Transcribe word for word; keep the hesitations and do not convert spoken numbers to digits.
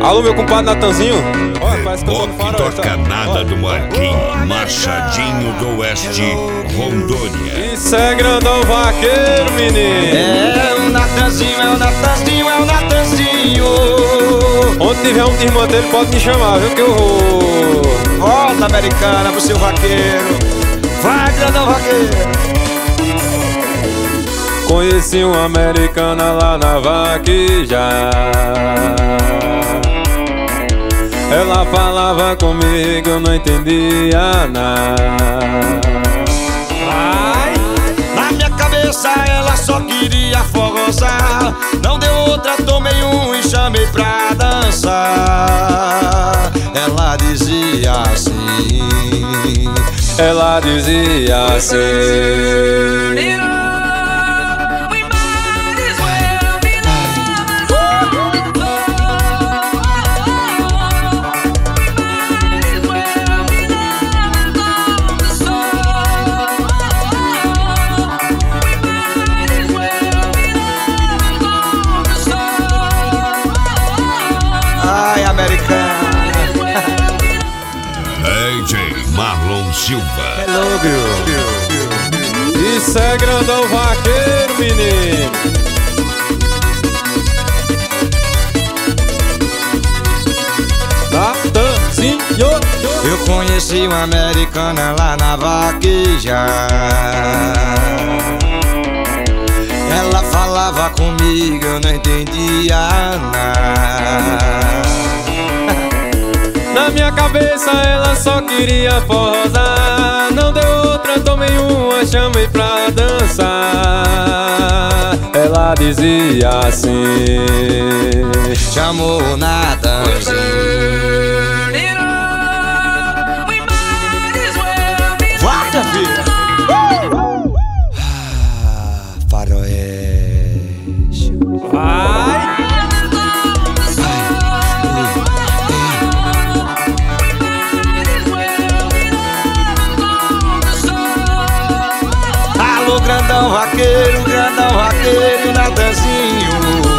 Alô, meu compadre Natanzinho. Olha, parece que eu tô no Reboque farol, toca tá? nada do Marquinhos, Machadinho do Oeste, Rondônia. Isso é grandão vaqueiro, menino. É o Natanzinho, é o Natanzinho, é o Natanzinho. Onde tiver um irmão dele pode me chamar, viu que eu vou. Volta, Americana, pro seu vaqueiro. Vai, grandão vaqueiro. Conheci uma americana lá na vaqueja. Ela falava comigo, eu não entendia nada. Ai, na minha cabeça ela só queria forrosar. Não deu outra, tomei um e chamei pra dançar. Ela dizia assim, Ela dizia assim. ai, americana. D J Marlon Silva. Hello, girl. Isso é grandão vaqueiro, menino. Natanzinho. Eu conheci uma americana lá na vaqueja. Ela falava comigo, eu não entendia nada. Na minha cabeça ela só queria forrosar. Não deu outra, tomei uma, chamei pra dançar. Ela dizia assim. Chamou o Natanzinho. Vai, minha filha. Ah, faroeste. Vai. Alô, grandão vaqueiro, grandão vaqueiro, Natanzinho.